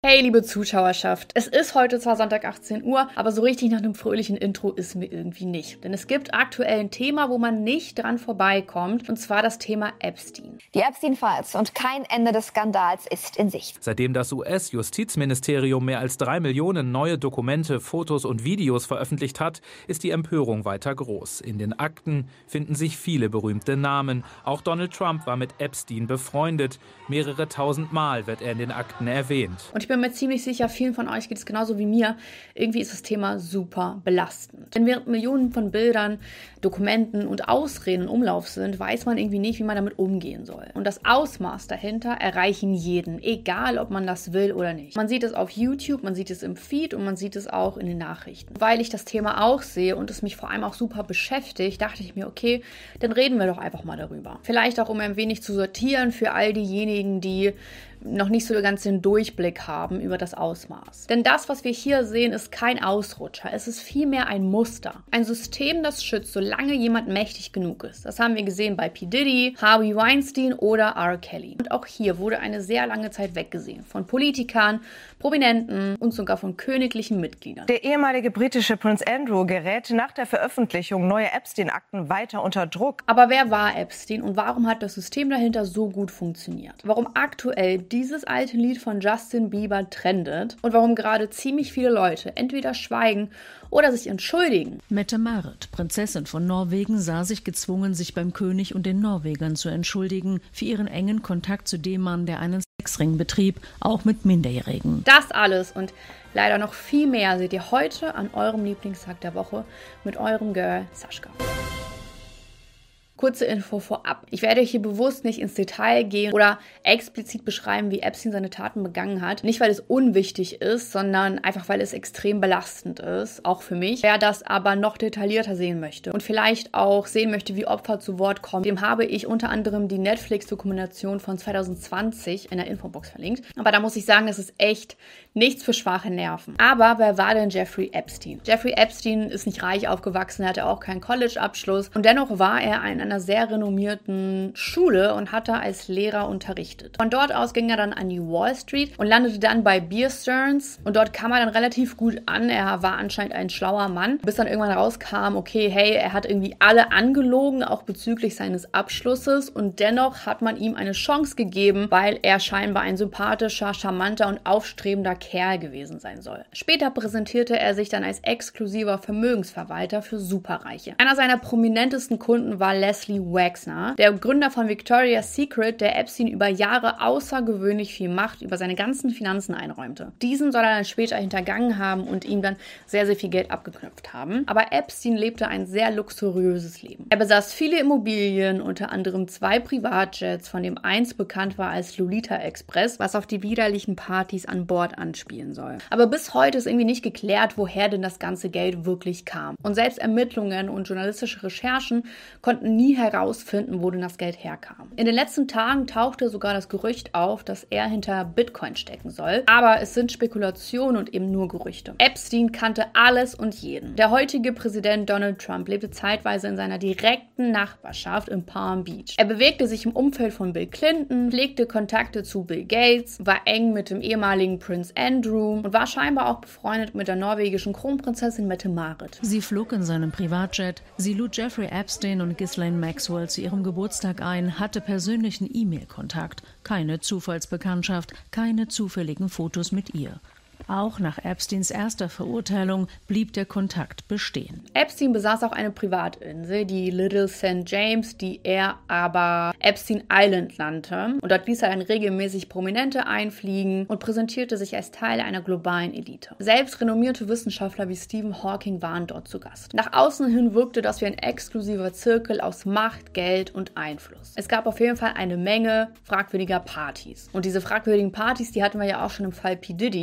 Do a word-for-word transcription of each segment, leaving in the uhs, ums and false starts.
Hey, liebe Zuschauerschaft, es ist heute zwar Sonntag achtzehn Uhr, aber so richtig nach einem fröhlichen Intro ist mir irgendwie nicht. Denn es gibt aktuell ein Thema, wo man nicht dran vorbeikommt, und zwar das Thema Epstein. Die Epstein-Files und kein Ende des Skandals ist in Sicht. Seitdem das U S-Justizministerium mehr als drei Millionen neue Dokumente, Fotos und Videos veröffentlicht hat, ist die Empörung weiter groß. In den Akten finden sich viele berühmte Namen. Auch Donald Trump war mit Epstein befreundet. Mehrere tausend Mal wird er in den Akten erwähnt. Und ich bin mir ziemlich sicher, vielen von euch geht es genauso wie mir. Irgendwie ist das Thema super belastend. Denn während Millionen von Bildern, Dokumenten und Ausreden in Umlauf sind, weiß man irgendwie nicht, wie man damit umgehen soll. Und das Ausmaß dahinter erreichen jeden, egal ob man das will oder nicht. Man sieht es auf YouTube, man sieht es im Feed und man sieht es auch in den Nachrichten. Weil ich das Thema auch sehe und es mich vor allem auch super beschäftigt, dachte ich mir, okay, dann reden wir doch einfach mal darüber. Vielleicht auch, um ein wenig zu sortieren für all diejenigen, die noch nicht so ganz den Durchblick haben über das Ausmaß. Denn das, was wir hier sehen, ist kein Ausrutscher. Es ist vielmehr ein Muster. Ein System, das schützt, solange jemand mächtig genug ist. Das haben wir gesehen bei P. Diddy, Harvey Weinstein oder R. Kelly. Und auch hier wurde eine sehr lange Zeit weggesehen. Von Politikern, Prominenten und sogar von königlichen Mitgliedern. Der ehemalige britische Prinz Andrew gerät nach der Veröffentlichung neuer Epstein-Akten weiter unter Druck. Aber wer war Epstein und warum hat das System dahinter so gut funktioniert? Warum aktuell dieses alte Lied von Justin Bieber trendet und warum gerade ziemlich viele Leute entweder schweigen oder sich entschuldigen. Mette-Marit, Prinzessin von Norwegen, sah sich gezwungen, sich beim König und den Norwegern zu entschuldigen für ihren engen Kontakt zu dem Mann, der einen Sexring betrieb, auch mit Minderjährigen. Das alles und leider noch viel mehr seht ihr heute an eurem Lieblingstag der Woche mit eurem Girl Sascha. Kurze Info vorab. Ich werde hier bewusst nicht ins Detail gehen oder explizit beschreiben, wie Epstein seine Taten begangen hat. Nicht, weil es unwichtig ist, sondern einfach, weil es extrem belastend ist, auch für mich. Wer das aber noch detaillierter sehen möchte und vielleicht auch sehen möchte, wie Opfer zu Wort kommen, dem habe ich unter anderem die Netflix-Dokumentation von zwanzig zwanzig in der Infobox verlinkt. Aber da muss ich sagen, das ist echt nichts für schwache Nerven. Aber wer war denn Jeffrey Epstein? Jeffrey Epstein ist nicht reich aufgewachsen, hatte auch keinen College-Abschluss und dennoch war er ein einer sehr renommierten Schule und hat da als Lehrer unterrichtet. Von dort aus ging er dann an die Wall Street und landete dann bei Bear Stearns und dort kam er dann relativ gut an. Er war anscheinend ein schlauer Mann, bis dann irgendwann rauskam, okay, hey, er hat irgendwie alle angelogen, auch bezüglich seines Abschlusses und dennoch hat man ihm eine Chance gegeben, weil er scheinbar ein sympathischer, charmanter und aufstrebender Kerl gewesen sein soll. Später präsentierte er sich dann als exklusiver Vermögensverwalter für Superreiche. Einer seiner prominentesten Kunden war Leslie Wexner, der Gründer von Victoria's Secret, der Epstein über Jahre außergewöhnlich viel Macht über seine ganzen Finanzen einräumte. Diesen soll er dann später hintergangen haben und ihm dann sehr, sehr viel Geld abgeknüpft haben. Aber Epstein lebte ein sehr luxuriöses Leben. Er besaß viele Immobilien, unter anderem zwei Privatjets, von dem eins bekannt war als Lolita Express, was auf die widerlichen Partys an Bord anspielen soll. Aber bis heute ist irgendwie nicht geklärt, woher denn das ganze Geld wirklich kam. Und selbst Ermittlungen und journalistische Recherchen konnten nie herausfinden, wo denn das Geld herkam. In den letzten Tagen tauchte sogar das Gerücht auf, dass er hinter Bitcoin stecken soll. Aber es sind Spekulationen und eben nur Gerüchte. Epstein kannte alles und jeden. Der heutige Präsident Donald Trump lebte zeitweise in seiner direkten Nachbarschaft in Palm Beach. Er bewegte sich im Umfeld von Bill Clinton, pflegte Kontakte zu Bill Gates, war eng mit dem ehemaligen Prinz Andrew und war scheinbar auch befreundet mit der norwegischen Kronprinzessin Mette-Marit. Sie flog in seinem Privatjet, sie lud Jeffrey Epstein und Ghislaine Maxwell zu ihrem Geburtstag ein, hatte persönlichen E-Mail-Kontakt, keine Zufallsbekanntschaft, keine zufälligen Fotos mit ihr. Auch nach Epsteins erster Verurteilung blieb der Kontakt bestehen. Epstein besaß auch eine Privatinsel, die Little Saint James, die er aber Epstein Island nannte. Und dort ließ er dann regelmäßig Prominente einfliegen und präsentierte sich als Teil einer globalen Elite. Selbst renommierte Wissenschaftler wie Stephen Hawking waren dort zu Gast. Nach außen hin wirkte das wie ein exklusiver Zirkel aus Macht, Geld und Einfluss. Es gab auf jeden Fall eine Menge fragwürdiger Partys. Und diese fragwürdigen Partys, die hatten wir ja auch schon im Fall P. Diddy. Die sogenannten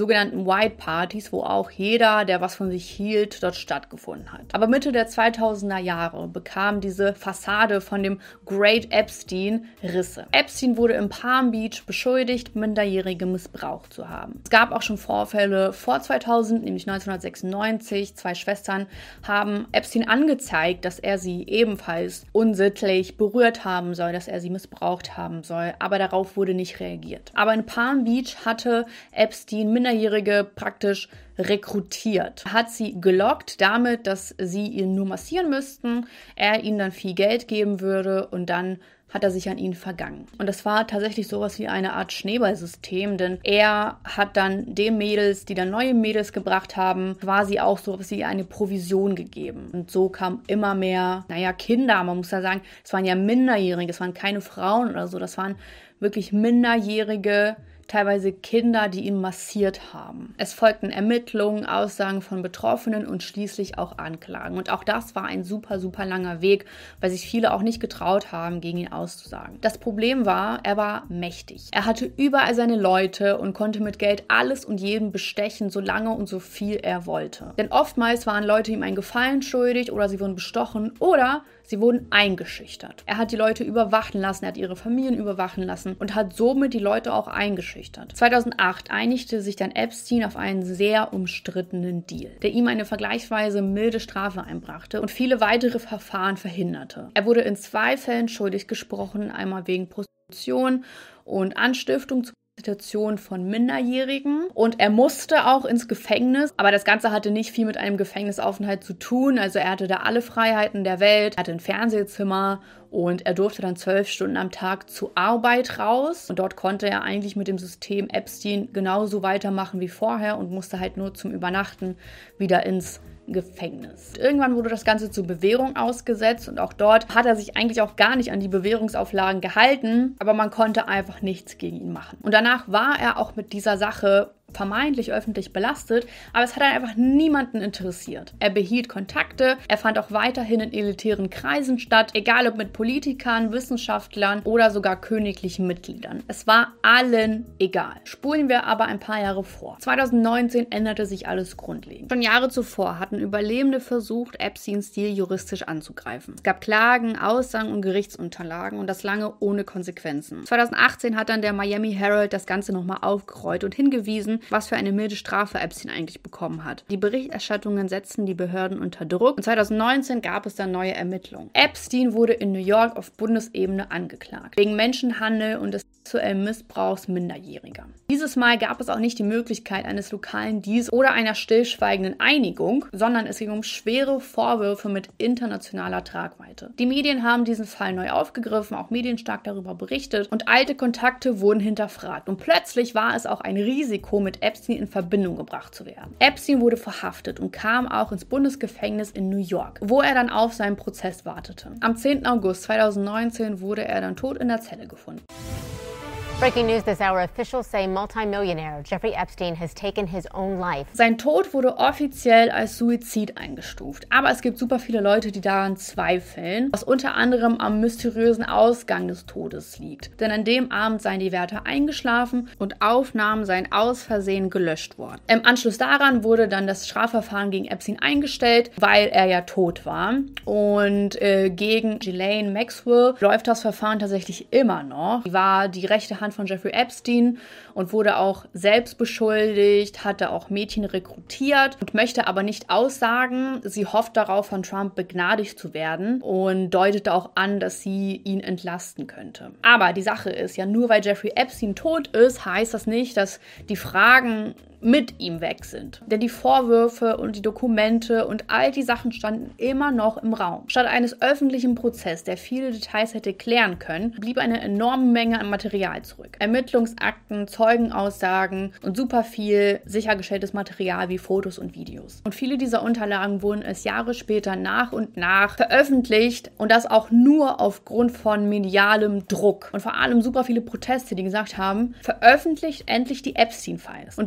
sogenannten White Parties, wo auch jeder, der was von sich hielt, dort stattgefunden hat. Aber Mitte der zweitausender Jahre bekam diese Fassade von dem Great Epstein Risse. Epstein wurde in Palm Beach beschuldigt, Minderjährige missbraucht zu haben. Es gab auch schon Vorfälle vor zweitausend, nämlich neunzehnhundertsechsundneunzig. Zwei Schwestern haben Epstein angezeigt, dass er sie ebenfalls unsittlich berührt haben soll, dass er sie missbraucht haben soll, aber darauf wurde nicht reagiert. Aber in Palm Beach hatte Epstein Minderjährige praktisch rekrutiert. Er hat sie gelockt damit, dass sie ihn nur massieren müssten, er ihnen dann viel Geld geben würde und dann hat er sich an ihn vergangen. Und das war tatsächlich sowas wie eine Art Schneeballsystem, denn er hat dann den Mädels, die dann neue Mädels gebracht haben, quasi auch sowas wie eine Provision gegeben. Und so kamen immer mehr, naja, Kinder, man muss ja sagen, es waren ja Minderjährige, es waren keine Frauen oder so, das waren wirklich Minderjährige, teilweise Kinder, die ihn massiert haben. Es folgten Ermittlungen, Aussagen von Betroffenen und schließlich auch Anklagen. Und auch das war ein super, super langer Weg, weil sich viele auch nicht getraut haben, gegen ihn auszusagen. Das Problem war, er war mächtig. Er hatte überall seine Leute und konnte mit Geld alles und jeden bestechen, so lange und so viel er wollte. Denn oftmals waren Leute ihm einen Gefallen schuldig oder sie wurden bestochen oder sie wurden eingeschüchtert. Er hat die Leute überwachen lassen, er hat ihre Familien überwachen lassen und hat somit die Leute auch eingeschüchtert. zweitausendacht einigte sich dann Epstein auf einen sehr umstrittenen Deal, der ihm eine vergleichsweise milde Strafe einbrachte und viele weitere Verfahren verhinderte. Er wurde in zwei Fällen schuldig gesprochen, einmal wegen Prostitution und Anstiftung zu Situation von Minderjährigen und er musste auch ins Gefängnis, aber das Ganze hatte nicht viel mit einem Gefängnisaufenthalt zu tun, also er hatte da alle Freiheiten der Welt, er hatte ein Fernsehzimmer und er durfte dann zwölf Stunden am Tag zur Arbeit raus und dort konnte er eigentlich mit dem System Epstein genauso weitermachen wie vorher und musste halt nur zum Übernachten wieder ins Gefängnis. Irgendwann wurde das Ganze zur Bewährung ausgesetzt und auch dort hat er sich eigentlich auch gar nicht an die Bewährungsauflagen gehalten, aber man konnte einfach nichts gegen ihn machen. Und danach war er auch mit dieser Sache vermeintlich öffentlich belastet, aber es hat einfach niemanden interessiert. Er behielt Kontakte, er fand auch weiterhin in elitären Kreisen statt, egal ob mit Politikern, Wissenschaftlern oder sogar königlichen Mitgliedern. Es war allen egal. Spulen wir aber ein paar Jahre vor. zweitausendneunzehn änderte sich alles grundlegend. Schon Jahre zuvor hatten Überlebende versucht, Epsteins Deal juristisch anzugreifen. Es gab Klagen, Aussagen und Gerichtsunterlagen und das lange ohne Konsequenzen. zweitausendachtzehn hat dann der Miami Herald das Ganze nochmal aufgerollt und hingewiesen, was für eine milde Strafe Epstein eigentlich bekommen hat. Die Berichterstattungen setzten die Behörden unter Druck und zweitausendneunzehn gab es dann neue Ermittlungen. Epstein wurde in New York auf Bundesebene angeklagt, wegen Menschenhandel und des sexuellen Missbrauchs Minderjähriger. Dieses Mal gab es auch nicht die Möglichkeit eines lokalen Deals oder einer stillschweigenden Einigung, sondern es ging um schwere Vorwürfe mit internationaler Tragweite. Die Medien haben diesen Fall neu aufgegriffen, auch medienstark darüber berichtet und alte Kontakte wurden hinterfragt. Und plötzlich war es auch ein Risiko, mit Epstein in Verbindung gebracht zu werden. Epstein wurde verhaftet und kam auch ins Bundesgefängnis in New York, wo er dann auf seinen Prozess wartete. Am zehnten August zweitausendneunzehn wurde er dann tot in der Zelle gefunden. Breaking news this hour, officials say multimillionaire Jeffrey Epstein has taken his own life. Sein Tod wurde offiziell als Suizid eingestuft, aber es gibt super viele Leute, die daran zweifeln, was unter anderem am mysteriösen Ausgang des Todes liegt. Denn an dem Abend seien die Wärter eingeschlafen und Aufnahmen seien aus Versehen gelöscht worden. Im Anschluss daran wurde dann das Strafverfahren gegen Epstein eingestellt, weil er ja tot war. Und äh, gegen Ghislaine Maxwell läuft das Verfahren tatsächlich immer noch. Sie war die rechte Hand von Jeffrey Epstein und wurde auch selbst beschuldigt, hatte auch Mädchen rekrutiert und möchte aber nicht aussagen. Sie hofft darauf, von Trump begnadigt zu werden und deutete auch an, dass sie ihn entlasten könnte. Aber die Sache ist ja, nur weil Jeffrey Epstein tot ist, heißt das nicht, dass die Fragen mit ihm weg sind. Denn die Vorwürfe und die Dokumente und all die Sachen standen immer noch im Raum. Statt eines öffentlichen Prozesses, der viele Details hätte klären können, blieb eine enorme Menge an Material zurück. Ermittlungsakten, Zeugenaussagen und super viel sichergestelltes Material wie Fotos und Videos. Und viele dieser Unterlagen wurden erst Jahre später nach und nach veröffentlicht und das auch nur aufgrund von medialem Druck. Und vor allem super viele Proteste, die gesagt haben, veröffentlicht endlich die Epstein-Files. Und während des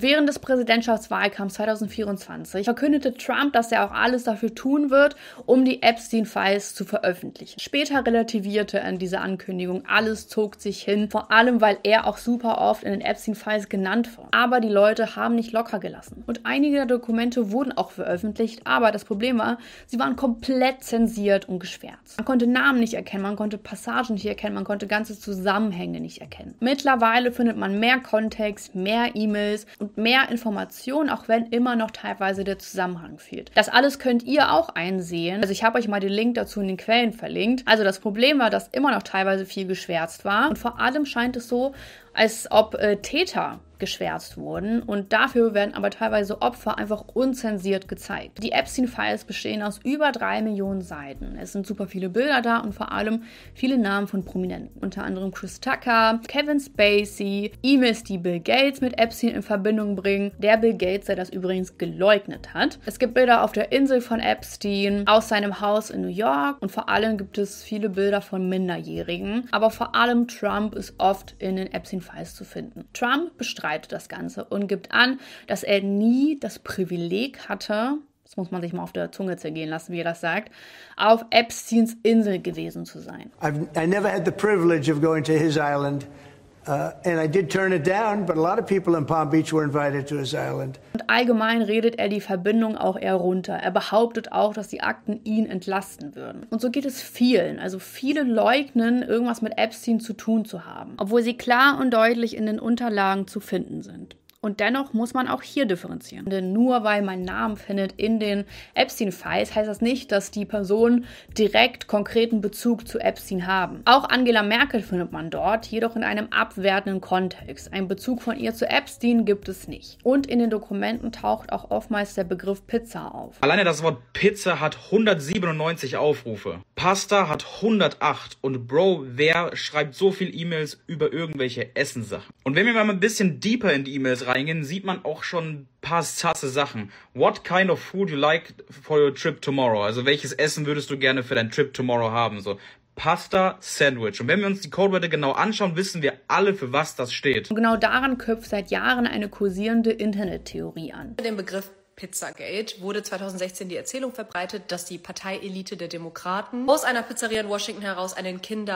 US-Präsidentschaftswahlkampf zwanzig vierundzwanzig verkündete Trump, dass er auch alles dafür tun wird, um die Epstein-Files zu veröffentlichen. Später relativierte er diese Ankündigung. Alles zog sich hin, vor allem, weil er auch super oft in den Epstein-Files genannt wird. Aber die Leute haben nicht locker gelassen. Und einige der Dokumente wurden auch veröffentlicht, aber das Problem war, sie waren komplett zensiert und geschwärzt. Man konnte Namen nicht erkennen, man konnte Passagen nicht erkennen, man konnte ganze Zusammenhänge nicht erkennen. Mittlerweile findet man mehr Kontext, mehr E-Mails und mehr Informationen, auch wenn immer noch teilweise der Zusammenhang fehlt. Das alles könnt ihr auch einsehen. Also ich habe euch mal den Link dazu in den Quellen verlinkt. Also das Problem war, dass immer noch teilweise viel geschwärzt war und vor allem scheint es so, als ob äh, Täter geschwärzt wurden und dafür werden aber teilweise Opfer einfach unzensiert gezeigt. Die Epstein-Files bestehen aus über drei Millionen Seiten. Es sind super viele Bilder da und vor allem viele Namen von Prominenten. Unter anderem Chris Tucker, Kevin Spacey, E-Mails, die Bill Gates mit Epstein in Verbindung bringen. Der Bill Gates, der das übrigens geleugnet hat. Es gibt Bilder auf der Insel von Epstein, aus seinem Haus in New York und vor allem gibt es viele Bilder von Minderjährigen. Aber vor allem Trump ist oft in den Epstein-Files zu finden. Trump bestreitet das Ganze und gibt an, dass er nie das Privileg hatte, das muss man sich mal auf der Zunge zergehen lassen, wie er das sagt, auf Epsteins Insel gewesen zu sein. I've, I never had the privilege of going to his island. Uh, and I did turn it down, but a lot of people in Palm Beach were invited to his island. Und allgemein redet er die Verbindung auch eher runter. Er behauptet auch, dass die Akten ihn entlasten würden. Und so geht es vielen. Also viele leugnen, irgendwas mit Epstein zu tun zu haben, obwohl sie klar und deutlich in den Unterlagen zu finden sind. Und dennoch muss man auch hier differenzieren. Denn nur weil man Namen findet in den Epstein-Files, heißt das nicht, dass die Personen direkt konkreten Bezug zu Epstein haben. Auch Angela Merkel findet man dort, jedoch in einem abwertenden Kontext. Einen Bezug von ihr zu Epstein gibt es nicht. Und in den Dokumenten taucht auch oftmals der Begriff Pizza auf. Alleine das Wort Pizza hat hundertsiebenundneunzig Aufrufe. Pasta hat hundertacht. Und Bro, wer schreibt so viel E-Mails über irgendwelche Essenssachen? Und wenn wir mal ein bisschen deeper in die E-Mails reingehen, sieht man auch schon ein paar sasse Sachen. What kind of food you like for your trip tomorrow? Also welches Essen würdest du gerne für deinen Trip tomorrow haben? So Pasta, Sandwich. Und wenn wir uns die Codewörter genau anschauen, wissen wir alle, für was das steht. Und genau daran knüpft seit Jahren eine kursierende Internettheorie an. Den Begriff Pizzagate wurde zweitausendsechzehn die Erzählung verbreitet, dass die Parteielite der Demokraten aus einer Pizzeria in Washington heraus einen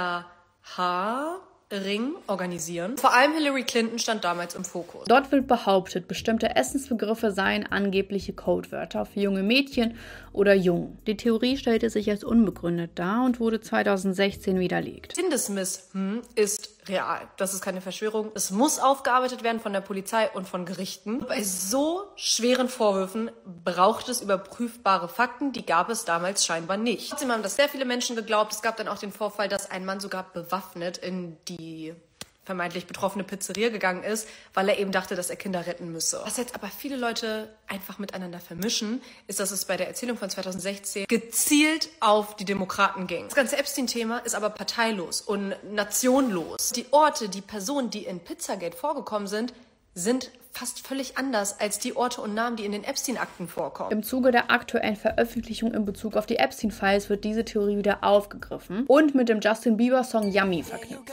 Kinder-Haar Ring organisieren. Vor allem Hillary Clinton stand damals im Fokus. Dort wird behauptet, bestimmte Essensbegriffe seien angebliche Codewörter für junge Mädchen oder Jungen. Die Theorie stellte sich als unbegründet dar und wurde zweitausendsechzehn widerlegt. Hindesmiss hm, ist real. Das ist keine Verschwörung. Es muss aufgearbeitet werden von der Polizei und von Gerichten. Bei so schweren Vorwürfen braucht es überprüfbare Fakten. Die gab es damals scheinbar nicht. Trotzdem haben das sehr viele Menschen geglaubt. Es gab dann auch den Vorfall, dass ein Mann sogar bewaffnet in die vermeintlich betroffene Pizzeria gegangen ist, weil er eben dachte, dass er Kinder retten müsse. Was jetzt aber viele Leute einfach miteinander vermischen, ist, dass es bei der Erzählung von zweitausendsechzehn gezielt auf die Demokraten ging. Das ganze Epstein-Thema ist aber parteilos und nationlos. Die Orte, die Personen, die in Pizzagate vorgekommen sind, sind fast völlig anders als die Orte und Namen, die in den Epstein-Akten vorkommen. Im Zuge der aktuellen Veröffentlichung in Bezug auf die Epstein-Files wird diese Theorie wieder aufgegriffen und mit dem Justin Bieber-Song Yummy verknüpft.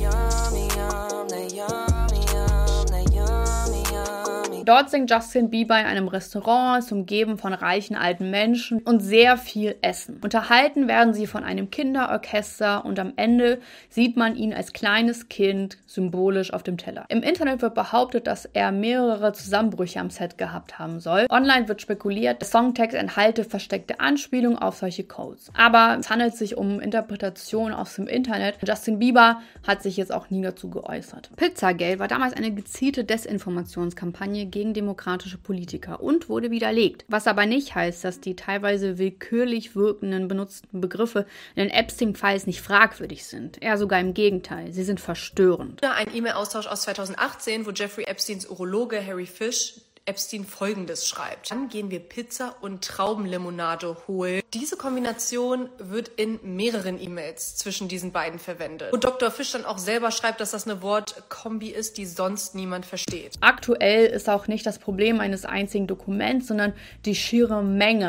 Dort singt Justin Bieber in einem Restaurant, ist umgeben von reichen alten Menschen und sehr viel Essen. Unterhalten werden sie von einem Kinderorchester und am Ende sieht man ihn als kleines Kind symbolisch auf dem Teller. Im Internet wird behauptet, dass er mehrere Zusammenbrüche am Set gehabt haben soll. Online wird spekuliert, der Songtext enthalte versteckte Anspielungen auf solche Codes. Aber es handelt sich um Interpretationen aus dem Internet. Justin Bieber hat sich jetzt auch nie dazu geäußert. Pizzagate war damals eine gezielte Desinformationskampagne gegen demokratische Politiker und wurde widerlegt. Was aber nicht heißt, dass die teilweise willkürlich wirkenden benutzten Begriffe in den Epstein-Files nicht fragwürdig sind. Eher sogar im Gegenteil, sie sind verstörend. Ein E-Mail-Austausch aus zweitausendachtzehn, wo Jeffrey Epsteins Urologe Harry Fish Epstein Folgendes schreibt. Dann gehen wir Pizza und Traubenlimonade holen. Diese Kombination wird in mehreren E-Mails zwischen diesen beiden verwendet. Und Doktor Fish dann auch selber schreibt, dass das eine Wortkombi ist, die sonst niemand versteht. Aktuell ist auch nicht das Problem eines einzigen Dokuments, sondern die schiere Menge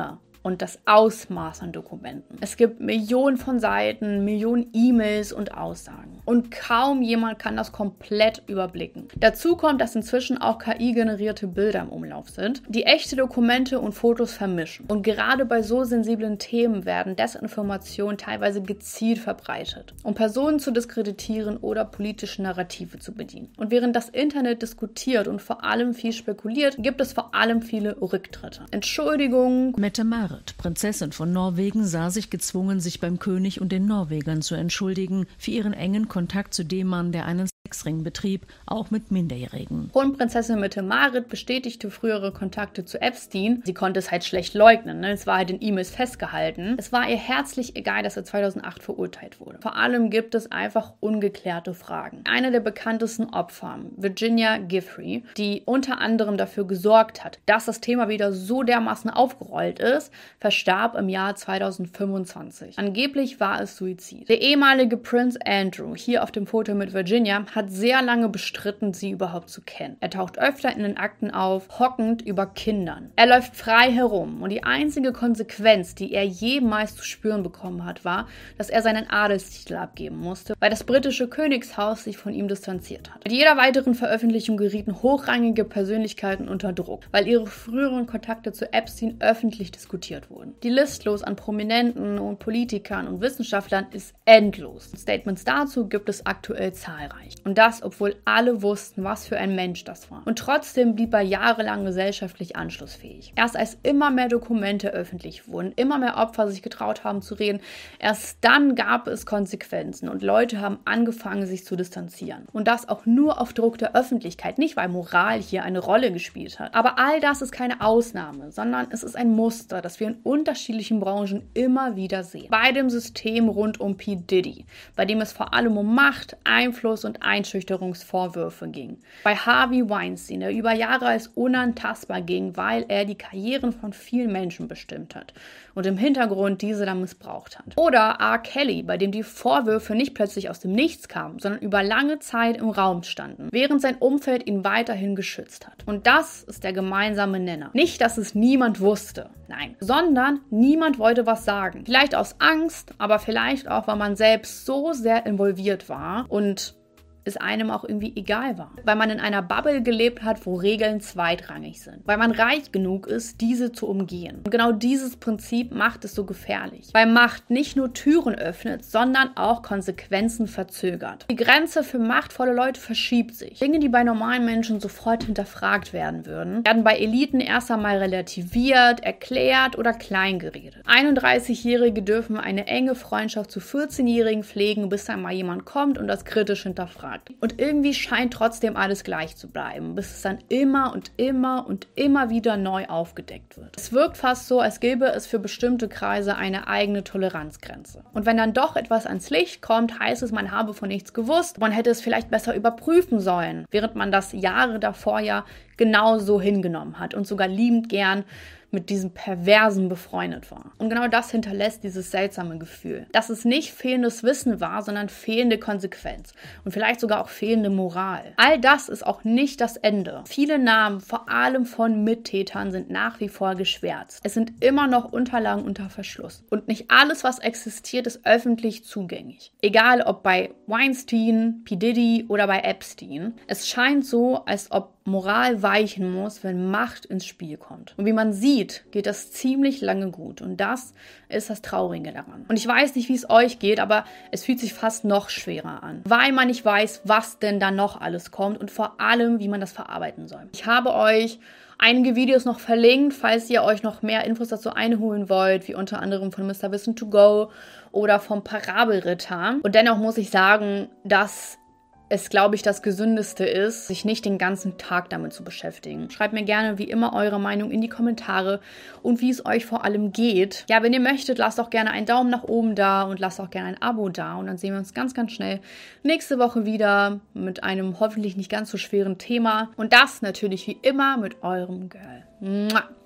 und das Ausmaß an Dokumenten. Es gibt Millionen von Seiten, Millionen E-Mails und Aussagen. Und kaum jemand kann das komplett überblicken. Dazu kommt, dass inzwischen auch K I-generierte Bilder im Umlauf sind, die echte Dokumente und Fotos vermischen. Und gerade bei so sensiblen Themen werden Desinformationen teilweise gezielt verbreitet, um Personen zu diskreditieren oder politische Narrative zu bedienen. Und während das Internet diskutiert und vor allem viel spekuliert, gibt es vor allem viele Rücktritte. Entschuldigung. Mette-Marit, Prinzessin von Norwegen, sah sich gezwungen, sich beim König und den Norwegern zu entschuldigen für ihren engen Kontakt zu dem Mann, der einen Sexring betrieb, auch mit Minderjährigen. Kronprinzessin Mette-Marit bestätigte frühere Kontakte zu Epstein. Sie konnte es halt schlecht leugnen, ne? Es war halt in E-Mails festgehalten. Es war ihr herzlich egal, dass er zweitausendacht verurteilt wurde. Vor allem gibt es einfach ungeklärte Fragen. Eine der bekanntesten Opfer, Virginia Giuffre, die unter anderem dafür gesorgt hat, dass das Thema wieder so dermaßen aufgerollt ist, verstarb im Jahr zweitausendfünfundzwanzig. Angeblich war es Suizid. Der ehemalige Prince Andrew, hier auf dem Foto mit Virginia, hat sehr lange bestritten, sie überhaupt zu kennen. Er taucht öfter in den Akten auf, hockend über Kindern. Er läuft frei herum und die einzige Konsequenz, die er jemals zu spüren bekommen hat, war, dass er seinen Adelstitel abgeben musste, weil das britische Königshaus sich von ihm distanziert hat. Mit jeder weiteren Veröffentlichung gerieten hochrangige Persönlichkeiten unter Druck, weil ihre früheren Kontakte zu Epstein öffentlich diskutiert wurden. Die Listlos an Prominenten und Politikern und Wissenschaftlern ist endlos. Statements dazu gibt es aktuell zahlreich. Und das, obwohl alle wussten, was für ein Mensch das war. Und trotzdem blieb er jahrelang gesellschaftlich anschlussfähig. Erst als immer mehr Dokumente öffentlich wurden, immer mehr Opfer sich getraut haben zu reden, erst dann gab es Konsequenzen und Leute haben angefangen, sich zu distanzieren. Und das auch nur auf Druck der Öffentlichkeit, nicht weil Moral hier eine Rolle gespielt hat. Aber all das ist keine Ausnahme, sondern es ist ein Muster, das wir in unterschiedlichen Branchen immer wieder sehen. Bei dem System rund um P. Diddy, bei dem es vor allem um Macht, Einfluss und Einschüchterungsvorwürfe ging. Bei Harvey Weinstein, der über Jahre als unantastbar ging, weil er die Karrieren von vielen Menschen bestimmt hat und im Hintergrund diese dann missbraucht hat. Oder R. Kelly, bei dem die Vorwürfe nicht plötzlich aus dem Nichts kamen, sondern über lange Zeit im Raum standen, während sein Umfeld ihn weiterhin geschützt hat. Und das ist der gemeinsame Nenner. Nicht, dass es niemand wusste, nein, sondern niemand wollte was sagen. Vielleicht aus Angst, aber vielleicht auch, weil man selbst so sehr involviert war und es einem auch irgendwie egal war. Weil man in einer Bubble gelebt hat, wo Regeln zweitrangig sind. Weil man reich genug ist, diese zu umgehen. Und genau dieses Prinzip macht es so gefährlich. Weil Macht nicht nur Türen öffnet, sondern auch Konsequenzen verzögert. Die Grenze für machtvolle Leute verschiebt sich. Dinge, die bei normalen Menschen sofort hinterfragt werden würden, werden bei Eliten erst einmal relativiert, erklärt oder kleingeredet. einunddreißigjährige dürfen eine enge Freundschaft zu vierzehnjährigen pflegen, bis einmal jemand kommt und das kritisch hinterfragt. Und irgendwie scheint trotzdem alles gleich zu bleiben, bis es dann immer und immer und immer wieder neu aufgedeckt wird. Es wirkt fast so, als gäbe es für bestimmte Kreise eine eigene Toleranzgrenze. Und wenn dann doch etwas ans Licht kommt, heißt es, man habe von nichts gewusst, man hätte es vielleicht besser überprüfen sollen, während man das Jahre davor ja genauso hingenommen hat und sogar liebend gern mit diesem Perversen befreundet war. Und genau das hinterlässt dieses seltsame Gefühl, dass es nicht fehlendes Wissen war, sondern fehlende Konsequenz und vielleicht sogar auch fehlende Moral. All das ist auch nicht das Ende. Viele Namen, vor allem von Mittätern, sind nach wie vor geschwärzt. Es sind immer noch Unterlagen unter Verschluss. Und nicht alles, was existiert, ist öffentlich zugänglich. Egal ob bei Weinstein, P. Diddy oder bei Epstein. Es scheint so, als ob Moral weichen muss, wenn Macht ins Spiel kommt. Und wie man sieht, geht das ziemlich lange gut. Und das ist das Traurige daran. Und ich weiß nicht, wie es euch geht, aber es fühlt sich fast noch schwerer an. Weil man nicht weiß, was denn da noch alles kommt und vor allem, wie man das verarbeiten soll. Ich habe euch einige Videos noch verlinkt, falls ihr euch noch mehr Infos dazu einholen wollt, wie unter anderem von Mister Wissen to Go oder vom Parabelritter. Und dennoch muss ich sagen, dass es, glaube ich, das Gesündeste ist, sich nicht den ganzen Tag damit zu beschäftigen. Schreibt mir gerne wie immer eure Meinung in die Kommentare und wie es euch vor allem geht. Ja, wenn ihr möchtet, lasst auch gerne einen Daumen nach oben da und lasst auch gerne ein Abo da. Und dann sehen wir uns ganz, ganz schnell nächste Woche wieder mit einem hoffentlich nicht ganz so schweren Thema. Und das natürlich wie immer mit eurem Girl. Mua.